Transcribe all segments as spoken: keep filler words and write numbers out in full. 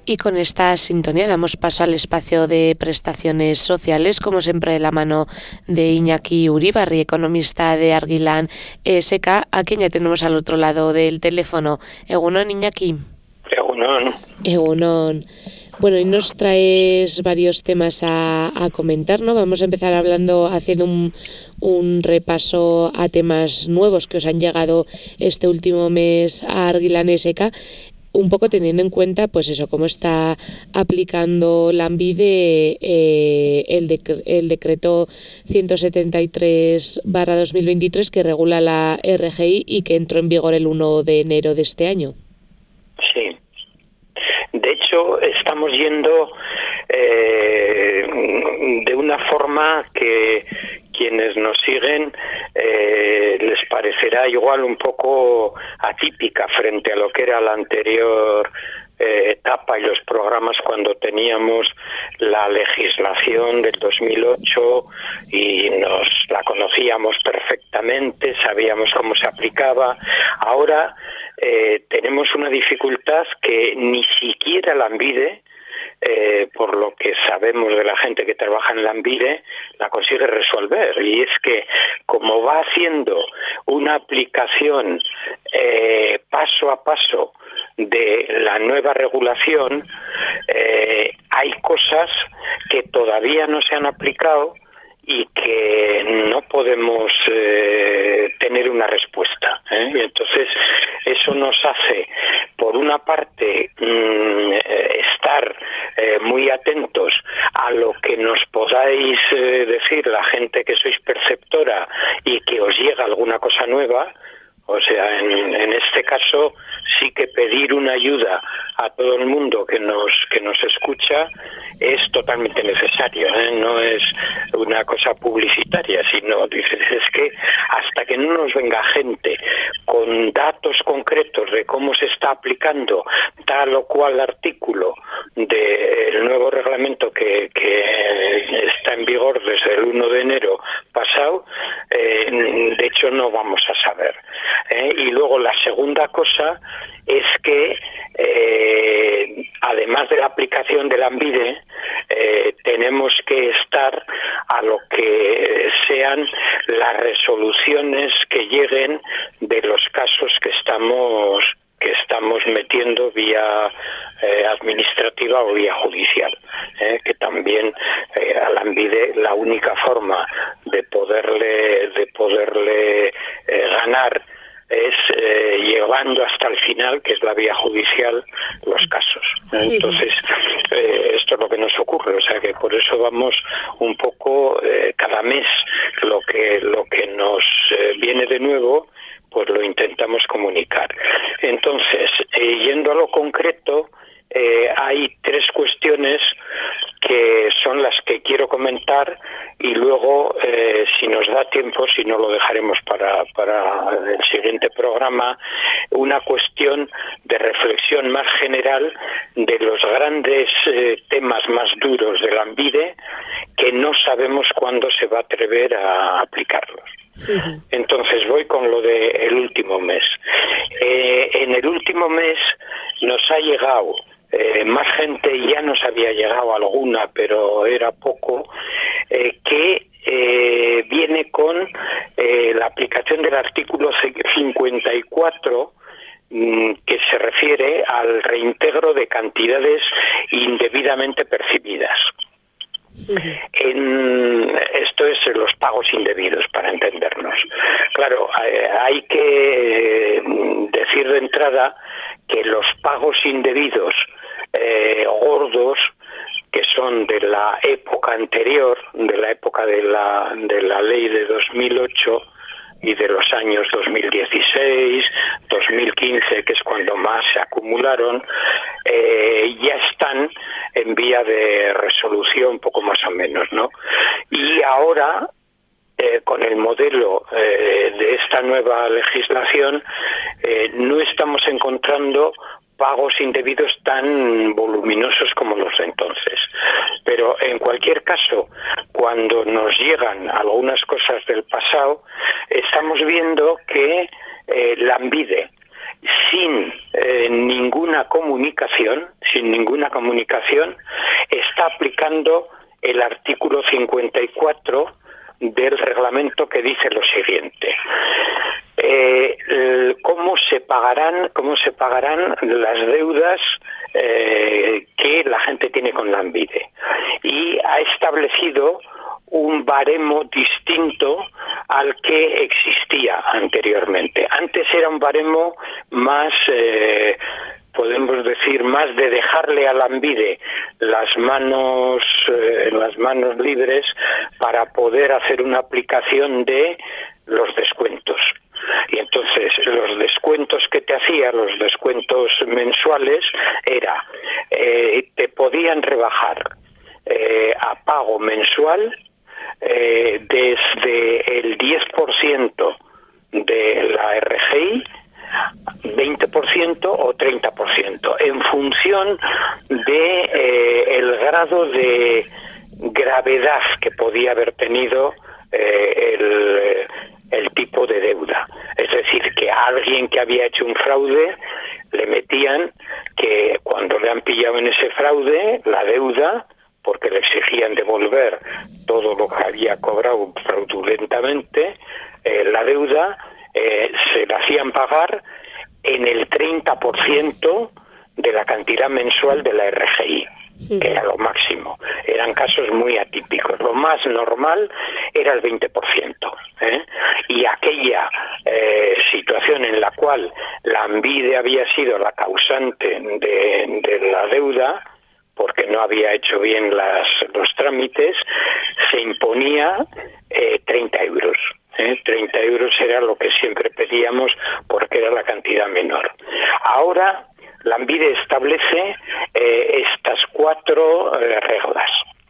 Y con esta sintonía damos paso al espacio de prestaciones sociales, como siempre de la mano de Iñaki Uribarri, economista de Argilan E S K, a quien ya tenemos al otro lado del teléfono. Egunon, Iñaki. Egunon. Egunon. Bueno, y nos traes varios temas a, a comentar, ¿no? Vamos a empezar hablando, haciendo un, un repaso a temas nuevos que os han llegado este último mes a Argilan E S K, un poco teniendo en cuenta, pues eso, cómo está aplicando Lanbide eh, el, dec- el decreto ciento setenta y tres barra dos mil veintitrés que regula la R G I y que entró en vigor el uno de enero de este año. Sí. De hecho, estamos yendo eh, de una forma que quienes nos siguen eh, les parecerá igual un poco atípica frente a lo que era la anterior eh, etapa y los programas cuando teníamos la legislación del dos mil ocho y nos la conocíamos perfectamente, sabíamos cómo se aplicaba. Ahora eh, tenemos una dificultad que ni siquiera Lanbide, Eh, por lo que sabemos de la gente que trabaja en Lanbide, la consigue resolver, y es que como va haciendo una aplicación eh, paso a paso de la nueva regulación, eh, hay cosas que todavía no se han aplicado y que no podemos eh, tener una respuesta, ¿eh? Y entonces eso nos hace, por una parte, mmm, estar eh, muy atentos a lo que nos podáis eh, decir la gente que sois perceptora y que os llega alguna cosa nueva. O sea, en, en este caso sí que pedir una ayuda a todo el mundo que nos que nos escucha es totalmente necesario, ¿eh? No es una cosa publicitaria, sino dices, es que hasta que no nos venga gente con datos concretos de cómo se está aplicando tal o cual artículo del nuevo reglamento que, que está en vigor desde el uno de enero pasado, eh, de hecho no vamos a saber. ¿Eh? Y luego la segunda cosa es que eh, además de la aplicación de Lanbide, eh, tenemos que estar a lo que sean las resoluciones que lleguen de los casos que estamos que estamos metiendo vía eh, administrativa o vía judicial, eh, que también eh, a Lanbide la única forma de poderle de poderle eh, ganar es eh, llevando hasta el final, que es la vía judicial, los casos. Entonces, eh, esto es lo que nos ocurre, o sea que por eso vamos un poco eh, cada mes lo que lo que nos eh, viene de nuevo, pues lo intentamos comunicar. Entonces, eh, yendo a lo concreto, eh, hay tres cuestiones que son las que quiero comentar y luego, eh, si nos da tiempo, si no lo dejaremos para, para el siguiente programa, una cuestión de reflexión más general de los grandes eh, temas más duros de Lanbide que no sabemos cuándo se va a atrever a aplicarlos. Uh-huh. Entonces voy con lo del último mes. Eh, en el último mes nos ha llegado Eh, más gente, ya nos había llegado alguna, pero era poco, eh, que eh, viene con eh, la aplicación del artículo cincuenta y cuatro, mmm, que se refiere al reintegro de cantidades indebidamente percibidas. En, esto es los pagos indebidos, para entendernos. Claro, hay que decir de entrada que los pagos indebidos eh, gordos, que son de la época anterior, de la época de la, de la ley de dos mil ocho y de los años dos mil dieciséis, dos mil quince, que es cuando más se acumularon, eh, ya están en vía de resolución, poco más o menos, ¿no? Y ahora, eh, con el modelo eh, de esta nueva legislación, eh, no estamos encontrando pagos indebidos tan voluminosos como los de entonces. Pero en cualquier caso, cuando nos llegan algunas cosas del pasado, estamos viendo que eh, Lanbide, sin eh, ninguna comunicación, sin ninguna comunicación, está aplicando el artículo cincuenta y cuatro del reglamento, que dice lo siguiente: eh, cómo se pagarán cómo se pagarán las deudas eh, que la gente tiene con Lanbide, y ha establecido un baremo distinto al que existía anteriormente. Antes era un baremo más eh, podemos decir, más de dejarle a Lanbide las manos, eh, las manos libres para poder hacer una aplicación de los descuentos. Y entonces los descuentos que te hacía, los descuentos mensuales, era, eh, te podían rebajar eh, a pago mensual eh, desde el diez por ciento de la R G I, veinte por ciento o treinta por ciento, en función de eh, el grado de gravedad que podía haber tenido eh, el, el tipo de deuda. Es decir, que a alguien que había hecho un fraude le metían que cuando le han pillado en ese fraude, la deuda, porque le exigían devolver todo lo que había cobrado fraudulentamente, eh, la deuda eh, se la hacían pagar en el treinta por ciento de la cantidad mensual de la R G I, sí, que era lo máximo. Eran casos muy atípicos. Lo más normal era el veinte por ciento. ¿eh? Y aquella eh, situación en la cual Lanbide había sido la causante de, de la deuda, porque no había hecho bien las, los trámites, se imponía eh, treinta euros. ¿eh? treinta euros era lo que siempre pedíamos porque era la cantidad menor. Ahora Lanbide establece eh, estas cuatro eh, reglas.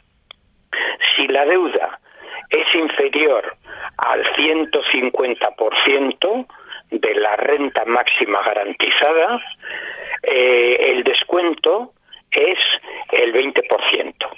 Si la deuda es inferior al ciento cincuenta por ciento de la renta máxima garantizada, eh, el descuento es el veinte por ciento.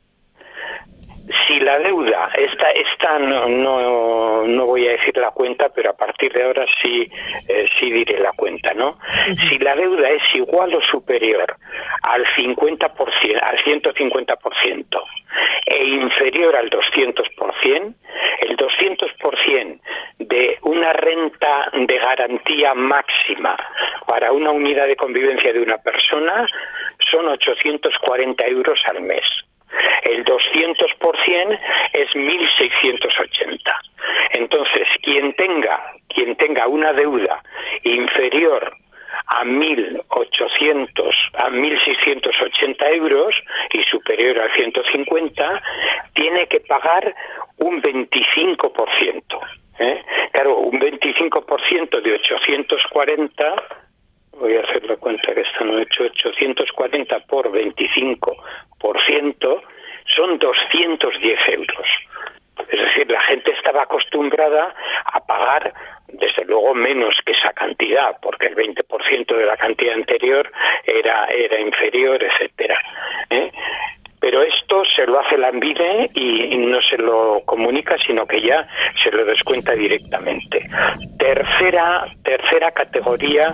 Si la deuda, esta, esta no, no, no voy a decir la cuenta, pero a partir de ahora sí, eh, sí diré la cuenta, ¿no? Uh-huh. Si la deuda es igual o superior al cincuenta por ciento, al ciento cincuenta por ciento e inferior al doscientos por ciento, el doscientos por ciento de una renta de garantía máxima para una unidad de convivencia de una persona son ochocientos cuarenta euros al mes. El doscientos por ciento es mil seiscientos ochenta. Entonces, quien tenga, quien tenga una deuda inferior a mil ochocientos, a mil seiscientos ochenta euros y superior al ciento cincuenta, tiene que pagar un veinticinco por ciento. ¿eh? Claro, un veinticinco por ciento de ochocientos cuarenta, voy a hacer la cuenta que está no he hecho, ochocientos cuarenta por veinticinco por ciento son doscientos diez euros. Es decir, la gente estaba acostumbrada a pagar, desde luego, menos que esa cantidad, porque el veinte por ciento de la cantidad anterior era, era inferior, etcétera. ¿eh? Pero esto se lo hace Lanbide y no se lo comunica, sino que ya se lo descuenta directamente. Tercera, tercera categoría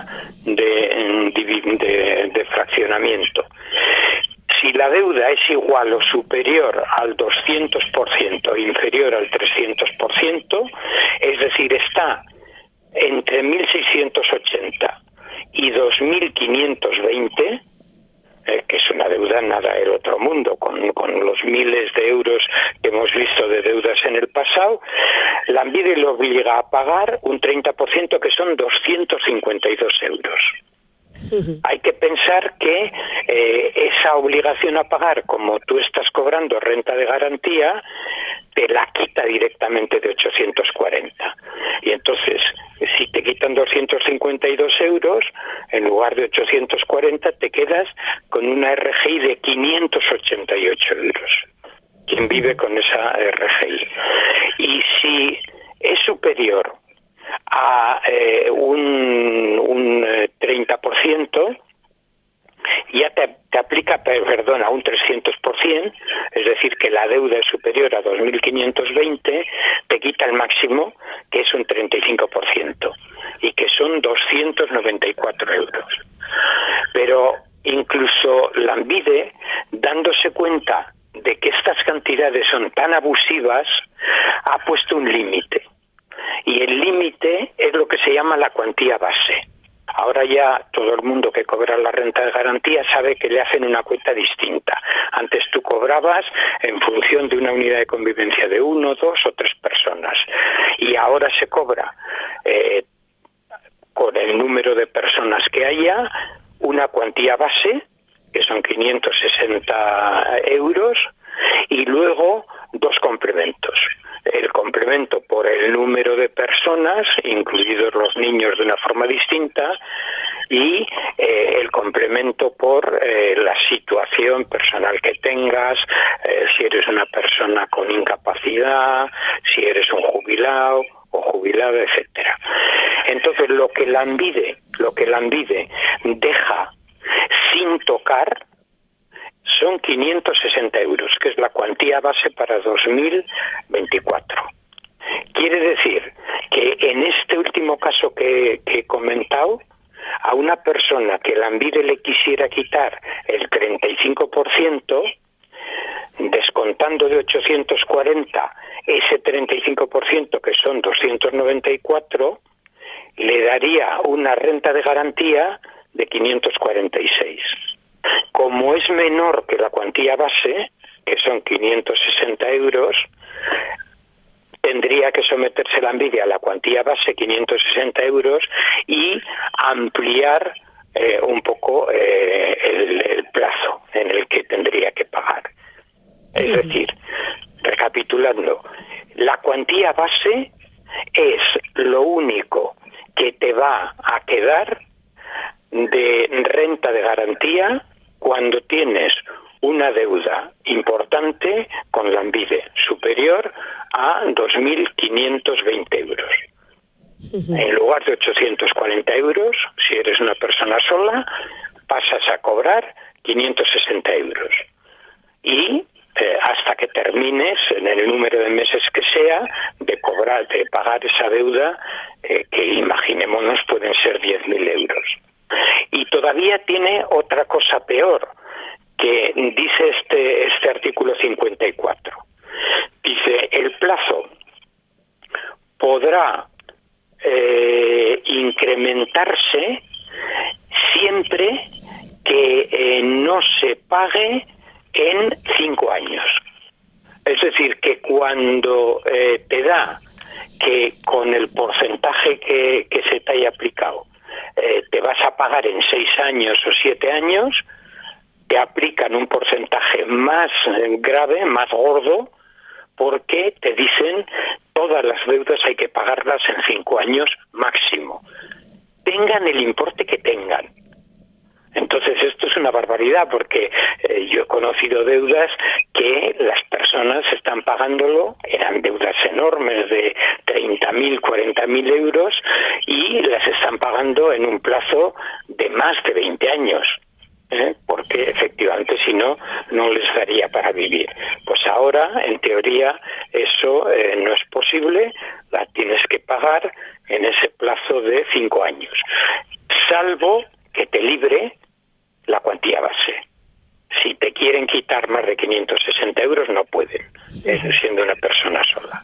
de, de, de fraccionamiento. Si la deuda es igual o superior al doscientos por ciento o inferior al trescientos por ciento, es decir, está entre mil seiscientos ochenta y dos mil quinientos veinte, Eh, que es una deuda nada del otro mundo, con, con los miles de euros que hemos visto de deudas en el pasado, Lanbide lo obliga a pagar un treinta por ciento, que son doscientos cincuenta y dos euros. Uh-huh. Hay que pensar que eh, esa obligación a pagar, como tú estás cobrando renta de garantía, te la quita directamente de ochocientos cuarenta. Y entonces, si te quitan doscientos cincuenta y dos euros, en lugar de ochocientos cuarenta, te quedas con una R G I de quinientos ochenta y ocho euros. Quien vive con esa R G I. Y si es superior a eh, un, un treinta por ciento, ya te, te aplica, perdón, a un trescientos por ciento, es decir, que la deuda es superior a dos mil quinientos veinte, te quita el máximo, que es un treinta y cinco por ciento, y que son doscientos noventa y cuatro euros. Pero incluso Lanbide, dándose cuenta de que estas cantidades son tan abusivas, ha puesto un límite. Y el límite es lo que se llama la cuantía base. Ahora ya todo el mundo que cobra la renta de garantía sabe que le hacen una cuenta distinta. Antes tú cobrabas en función de una unidad de convivencia de uno, dos o tres personas. Y ahora se cobra eh, con el número de personas que haya, una cuantía base, que son quinientos sesenta euros, y luego dos complementos. El complemento por el número de personas, incluidos los niños de una forma distinta, y eh, el complemento por eh, la situación personal que tengas, eh, si eres una persona con incapacidad, si eres un jubilado o jubilada, etcétera. Entonces, lo que Lanbide, lo que Lanbide deja sin tocar son quinientos sesenta euros, que es la cuantía base para dos mil veinticuatro. Quiere decir que en este último caso que, que he comentado, a una persona que Lanbide le quisiera quitar el treinta y cinco por ciento, descontando de ochocientos cuarenta ese treinta y cinco por ciento, que son doscientos noventa y cuatro, le daría una renta de garantía de quinientos cuarenta y seis. Como es menor que la cuantía base, que son quinientos sesenta euros, tendría que someterse Lanbide a la cuantía base, quinientos sesenta euros, y ampliar eh, un poco eh, el, el plazo en el que tendría que pagar. Es decir, recapitulando, la cuantía base es lo único que te va a quedar de renta de garantía cuando tienes una deuda importante con Lanbide, superior a dos mil quinientos veinte euros. Uh-huh. En lugar de ochocientos cuarenta euros, si eres una persona sola, pasas a cobrar quinientos sesenta euros. Y eh, hasta que termines, en el número de meses que sea, de cobrar, de pagar esa deuda, eh, que imaginémonos pueden ser diez mil euros. Y todavía tiene otra cosa peor, que dice este, este artículo cincuenta y cuatro. Dice, el plazo podrá eh, incrementarse siempre que eh, no se pague en cinco años. Es decir, que cuando eh, te da que con el porcentaje que, que se te haya aplicado, Eh, te vas a pagar en seis años o siete años, te aplican un porcentaje más eh, grave, más gordo, porque te dicen todas las deudas hay que pagarlas en cinco años máximo, tengan el importe que tengan. Entonces esto es una barbaridad, porque eh, yo he conocido deudas que las personas están pagándolo, eran deudas enormes de treinta mil, cuarenta mil euros, y las están pagando en un plazo de más de veinte años, ¿eh? Porque efectivamente si no, no les daría para vivir. Pues ahora, en teoría, eso eh, no es posible, la tienes que pagar en ese plazo de cinco años, salvo que te libre la cuantía base. Si te quieren quitar más de quinientos sesenta euros, no pueden, eh, siendo una persona sola.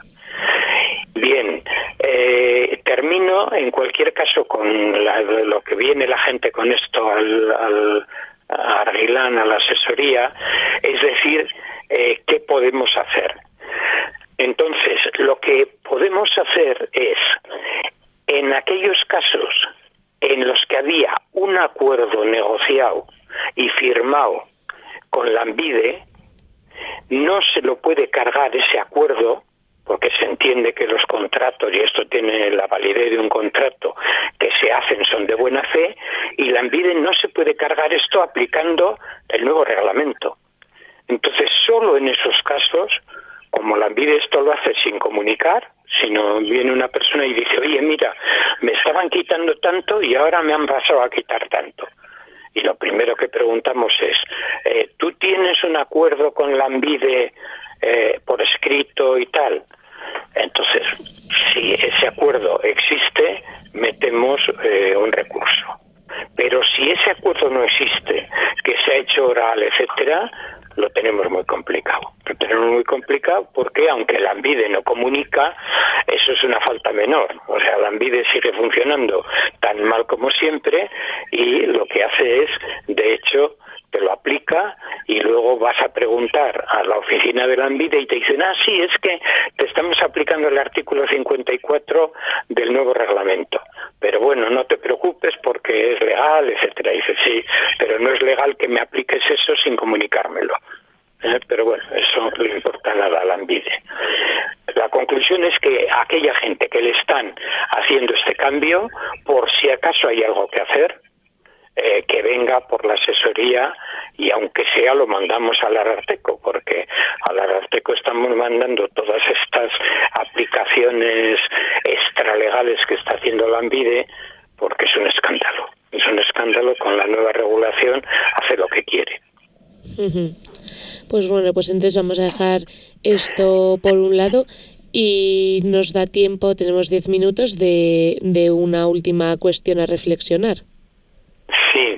Bien, eh, termino en cualquier caso con la, lo que viene la gente con esto al, al a Argilán, a la asesoría, es decir, eh, ¿qué podemos hacer? Entonces, lo que podemos hacer es, en aquellos casos en los que había un acuerdo negociado y firmado con Lanbide, no se lo puede cargar ese acuerdo, porque se entiende que los contratos, y esto tiene la validez de un contrato, que se hacen son de buena fe, y Lanbide no se puede cargar esto aplicando el nuevo reglamento. Entonces, solo en esos casos, como Lanbide esto lo hace sin comunicar, sino viene una persona y dice, oye, mira, me estaban quitando tanto y ahora me han pasado a quitar tanto. Y lo primero que preguntamos es, eh, ¿tú tienes un acuerdo con Lanbide eh, por escrito y tal? Entonces, si ese acuerdo existe, metemos eh, un recurso. Pero si ese acuerdo no existe, la ANVIDE no comunica, eso es una falta menor. O sea, la ANVIDE sigue funcionando tan mal como siempre y lo que hace es, de hecho, te lo aplica y luego vas a preguntar a la oficina de la ANVIDE y te dicen, ah, sí, es que te estamos aplicando el artículo cincuenta y cuatro del nuevo reglamento. Pero bueno, no te preocupes porque es legal, etcétera. Y dice, sí, pero no es legal que me apliques eso sin comunicármelo. ¿Eh? Pero bueno, eso no le importa nada a la ANVIDE. La conclusión es que aquella gente que le están haciendo este cambio, por si acaso hay algo que hacer, Eh, que venga por la asesoría y aunque sea lo mandamos al Ararteko, porque al Ararteko estamos mandando todas estas aplicaciones extralegales que está haciendo la ANVIDE, porque es un escándalo, es un escándalo. Con la nueva regulación hace lo que quiere. Uh-huh. Pues bueno, pues entonces vamos a dejar esto por un lado y nos da tiempo, tenemos diez minutos de, de una última cuestión a reflexionar. Sí,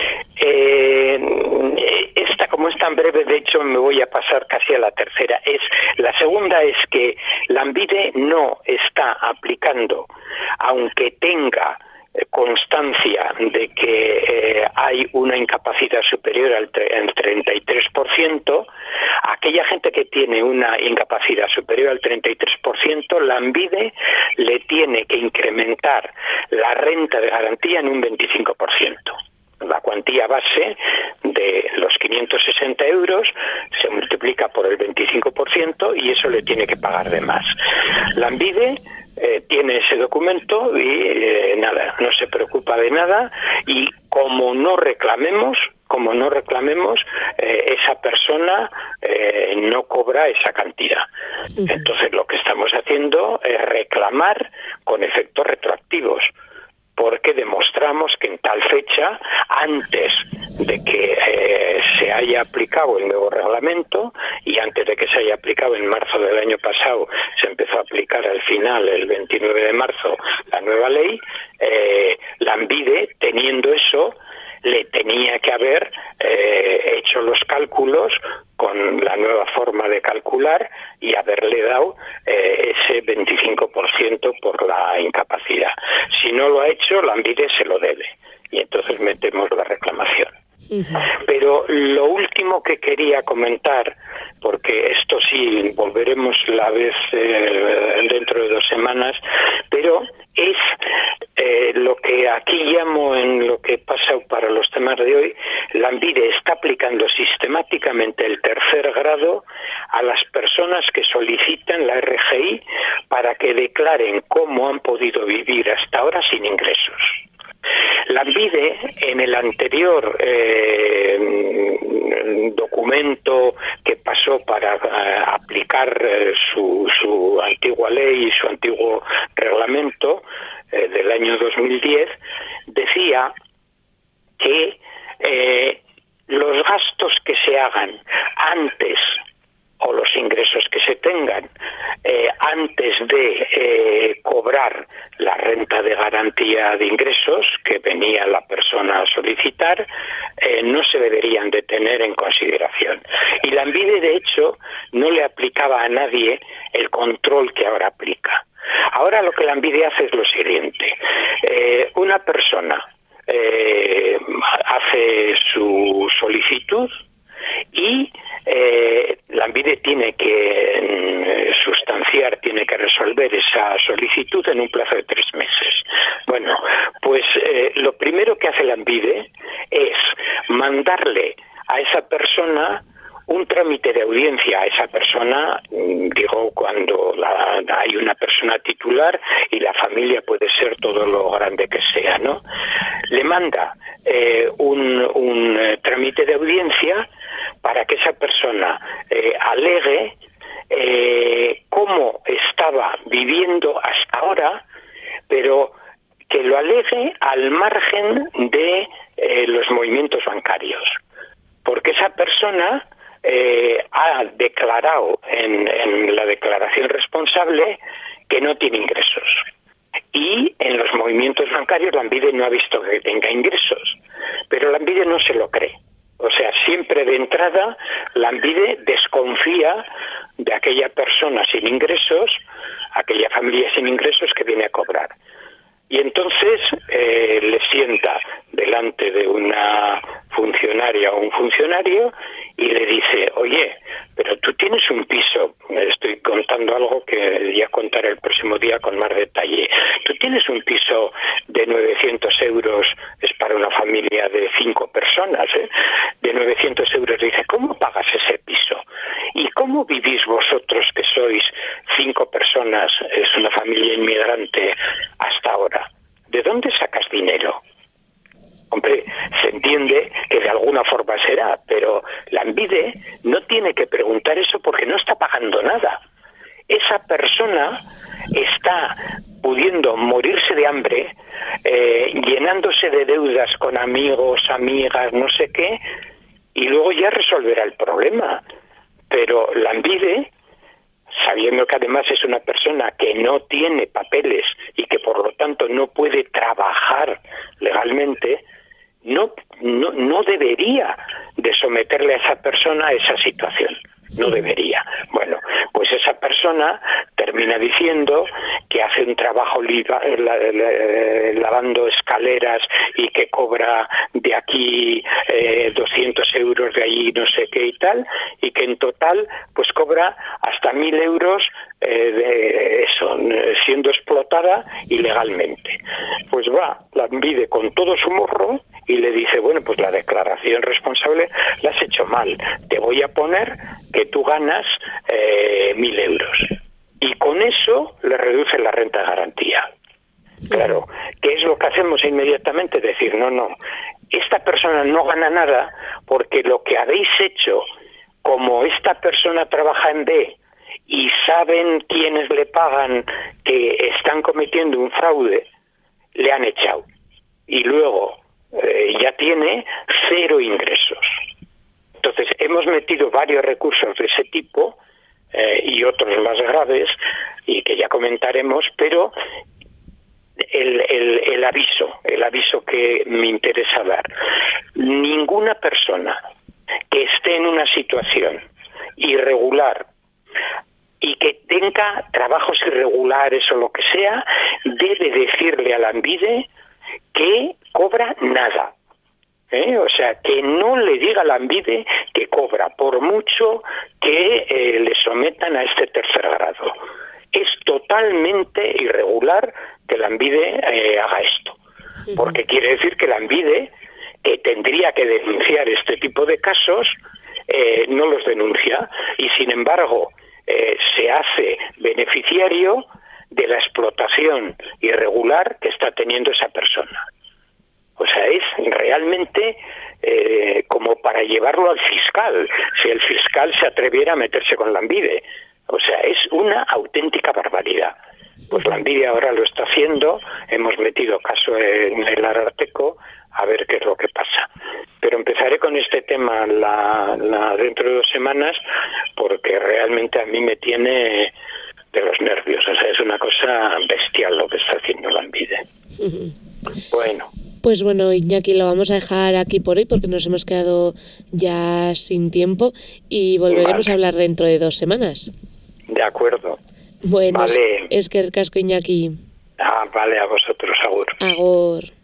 eh, esta como es tan breve, de hecho me voy a pasar casi a la tercera. Es la segunda es que la ANVIDE no está aplicando, aunque tenga constancia de que eh, hay una incapacidad superior al treinta y tres por ciento, aquella gente que tiene una incapacidad superior al treinta y tres por ciento, la ANVIDE le tiene que incrementar la renta de garantía en un veinticinco por ciento. La cuantía base de los quinientos sesenta euros se multiplica por el veinticinco por ciento y eso le tiene que pagar de más. La ANVIDE eh, tiene ese documento y eh, nada, no se preocupa de nada, y como no reclamemos, como no reclamemos, eh, esa persona eh, no cobra esa cantidad. Entonces lo que estamos haciendo es reclamar con efectos retroactivos, porque demostramos que en tal fecha, antes de que eh, se haya aplicado el nuevo reglamento y antes de que se haya aplicado en marzo del año pasado, se empezó a aplicar al final, el veintinueve de marzo, la nueva ley, eh, la ANVIDE, teniendo eso, le tenía que haber eh, hecho los cálculos con la nueva forma de calcular y haberle dado eh, ese veinticinco por ciento por la incapacidad. Si no lo ha hecho, la ANVIDE se lo debe y entonces metemos la reclamación. Pero lo último que quería comentar, porque esto sí volveremos la vez eh, dentro de dos semanas, pero es eh, lo que aquí llamo, en lo que pasa para los temas de hoy, la ANVIDE está aplicando sistemáticamente el tercer grado a las personas que solicitan la R G I para que declaren cómo han podido vivir hasta ahora sin ingresos. La ANVIDE, en el anterior eh, documento que pasó para eh, aplicar eh, su, su antigua ley y su antiguo reglamento eh, del año dos mil diez, decía que eh, los gastos que se hagan antes o los ingresos que se tengan eh, antes de eh, cobrar la renta de garantía de ingresos que venía la persona a solicitar, eh, no se deberían de tener en consideración. Y la ANVIDE, de hecho, no le aplicaba a nadie el control que ahora aplica. Ahora lo que la ANVIDE hace es lo siguiente. Eh, una persona eh, hace su solicitud y eh, la ANVIDE tiene que eh, sustanciar, tiene que resolver esa solicitud en un plazo de tres meses. Bueno, pues eh, lo primero que hace la ANVIDE es mandarle a esa persona un trámite de audiencia a esa persona, digo, cuando la, hay una persona titular y la familia puede ser todo lo grande que sea, ¿no? Le manda eh, un, un eh, trámite de audiencia para que esa persona eh, alegue eh, cómo estaba viviendo hasta ahora, pero que lo alegue al margen de eh, los movimientos bancarios, porque esa persona Eh, ha declarado en, en la declaración responsable que no tiene ingresos. Y en los movimientos bancarios la ANVIDE no ha visto que tenga ingresos. Pero la ANVIDE no se lo cree. O sea, siempre de entrada, Lanbide desconfía de aquella persona sin ingresos, aquella familia sin ingresos que viene a cobrar. Y entonces eh, le sienta delante de una funcionaria o un funcionario y le dice, oye, pero tú tienes un piso, estoy contando algo que ya contaré el próximo día con más detalle, tú tienes un piso de novecientos euros, es para una familia de cinco personas, ¿eh? de novecientos euros, dice, ¿cómo pagas ese piso? ¿Y cómo vivís vosotros que sois cinco personas, es una familia inmigrante hasta ahora? ¿De dónde sacas dinero? Hombre, se entiende que de alguna forma será, pero Lanbide no tiene que preguntar eso porque no está pagando nada. Esa persona está pudiendo morirse de hambre, eh, llenándose de deudas con amigos, amigas, no sé qué, y luego ya resolverá el problema. Pero Lanbide, sabiendo que además es una persona que no tiene papeles y que por lo tanto no puede trabajar legalmente, no, no, no debería de someterle a esa persona a esa situación. No debería. Bueno, pues esa persona termina diciendo que hace un trabajo liba, la, la, lavando escaleras y que cobra de aquí eh, doscientos euros, de allí no sé qué y tal, y que en total pues cobra hasta mil euros eh, de eso, siendo explotada ilegalmente. Pues va, Lanbide con todo su morro y le dice, bueno, pues la declaración responsable la has hecho mal, te voy a poner que tú ganas eh, mil euros. Y con eso le reduce la renta de garantía. Claro, ¿qué es lo que hacemos inmediatamente? Decir, no, no, esta persona no gana nada porque lo que habéis hecho, como esta persona trabaja en B y saben quiénes le pagan que están cometiendo un fraude, le han echado. Y luego eh, ya tiene cero ingresos. Entonces, hemos metido varios recursos de ese tipo eh, y otros más graves, y que ya comentaremos, pero el, el, el aviso, el aviso que me interesa dar. Ninguna persona que esté en una situación irregular y que tenga trabajos irregulares o lo que sea, debe decirle a Lanbide que cobra nada. ¿Eh? O sea, que no le diga a Lanbide que cobra, por mucho que eh, le sometan a este tercer grado. Es totalmente irregular que Lanbide eh, haga esto, porque quiere decir que Lanbide, que tendría que denunciar este tipo de casos, eh, no los denuncia y sin embargo eh, se hace beneficiario de la explotación irregular que está teniendo esa persona. O sea, es realmente eh, como para llevarlo al fiscal, si el fiscal se atreviera a meterse con Lanbide. O sea, es una auténtica barbaridad. Pues Lanbide ahora lo está haciendo, hemos metido caso en el Ararteko, a ver qué es lo que pasa. Pero empezaré con este tema la, la, dentro de dos semanas, porque realmente a mí me tiene de los nervios. O sea, es una cosa bestial lo que está haciendo Lanbide. Bueno. Pues bueno, Iñaki, lo vamos a dejar aquí por hoy porque nos hemos quedado ya sin tiempo y volveremos vale. a hablar dentro de dos semanas. De acuerdo. Bueno, vale. es que el casco, Iñaki. Ah, vale, a vosotros, agur. Agur.